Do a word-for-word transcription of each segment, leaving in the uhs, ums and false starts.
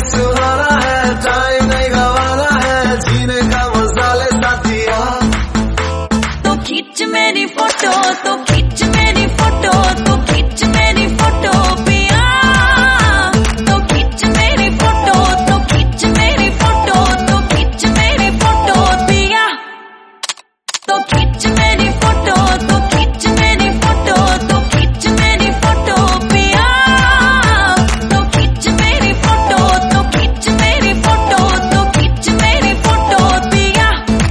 सुहाना है, टाइम नहीं गवाना है, जीने का मजा ले साथिया। तो खींच मेरी फोटो, तो खींच मेरी फोटो, तो खींच मेरी फोटो पिया। तो खींच मेरी फोटो, तो खींच मेरी फोटो, तो खींच मेरी फोटो पिया। तो खींच मेरी फोटो, तो खींच मेरी फोटो, तो खींच मेरी फोटो पिया। तो खींच मेरी फोटो, तो खींच मेरी फोटो, तो खींच मेरी फोटो पिया।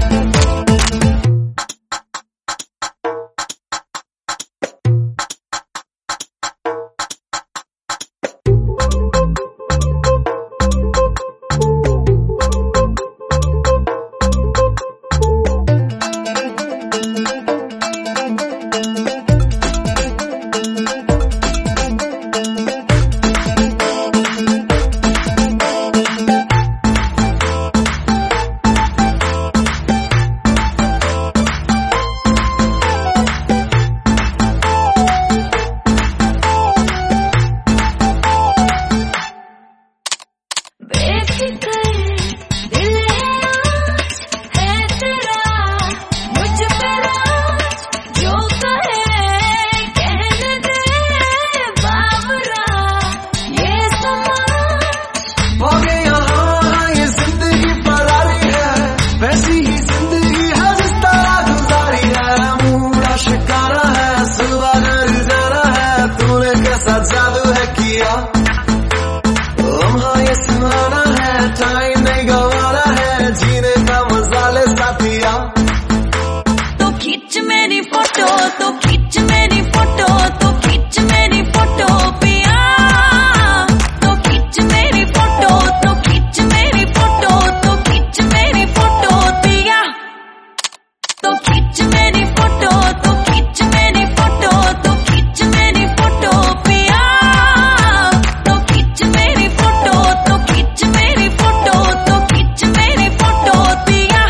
जादू है किया लम्हा ये सुहाना है, टाइम नहीं गवाना है, जीने का मजा ले साथिया। तो खींच मेरी फोटो, तो खींच मेरी फोटो, तो खींच मेरी फोटो पिया। तो खींच मेरी फोटो, तो खींच मेरी फोटो, तो खींच मेरी फोटो पिया। तो खींच मेरी फोटो, तो खींच मेरी फोटो, तो खींच मेरी फोटो पिया। तो खींच मेरी फोटो, तो खींच मेरी फोटो, तो खींच मेरी फोटो पिया।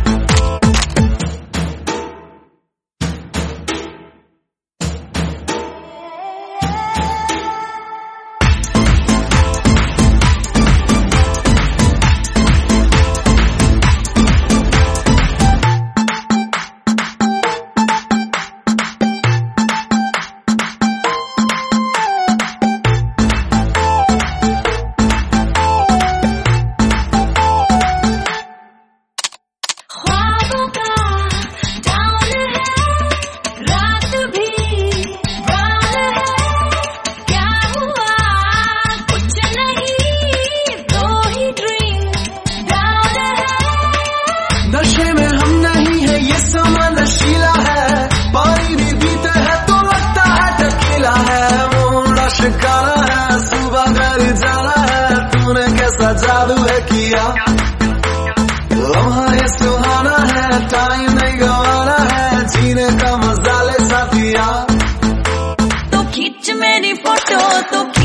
ख्वाबों का जाल है, रात भी रात है, क्या हुआ कुछ नहीं, दो ही ड्रीम डाल है। नशे में हम नहीं है, ये समा नशीला है, पानी भी पीते हैं तो लगता है टकीला है। मोड़ा शिकारा है, सुबह घर जाना है, तूने कैसा जादू है किया लम्हा ये सुहाना है, टाइम नहीं गवाना है, जीने का मजा ले साथिया। तो खींच मेरी फोटो, तो